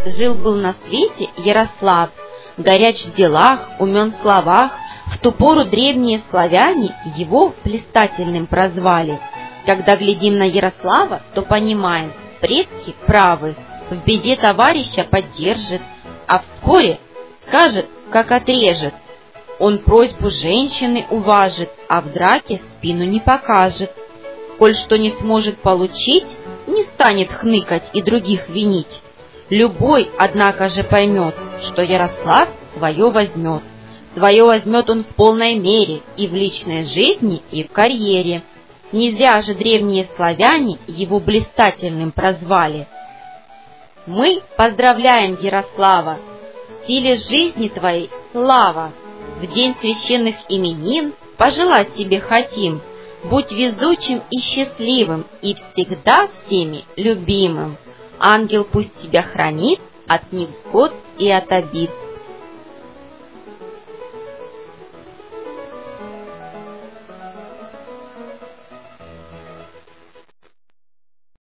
Жил-был на свете Ярослав, горяч в делах, умен в словах. В ту пору древние славяне его блистательным прозвали. Когда глядим на Ярослава, то понимаем, предки правы, в беде товарища поддержит, а в споре скажет, как отрежет. Он просьбу женщины уважит, а в драке спину не покажет. Коль что не сможет получить, не станет хныкать и других винить. Любой, однако же, поймет, что Ярослав свое возьмет. Свое возьмет он в полной мере и в личной жизни, и в карьере. Не зря же древние славяне его блистательным прозвали. Мы поздравляем Ярослава, в силе жизни твоей слава. В день священных именин пожелать тебе хотим, будь везучим и счастливым, и всегда всеми любимым. Ангел пусть тебя хранит от невзгод и от обид.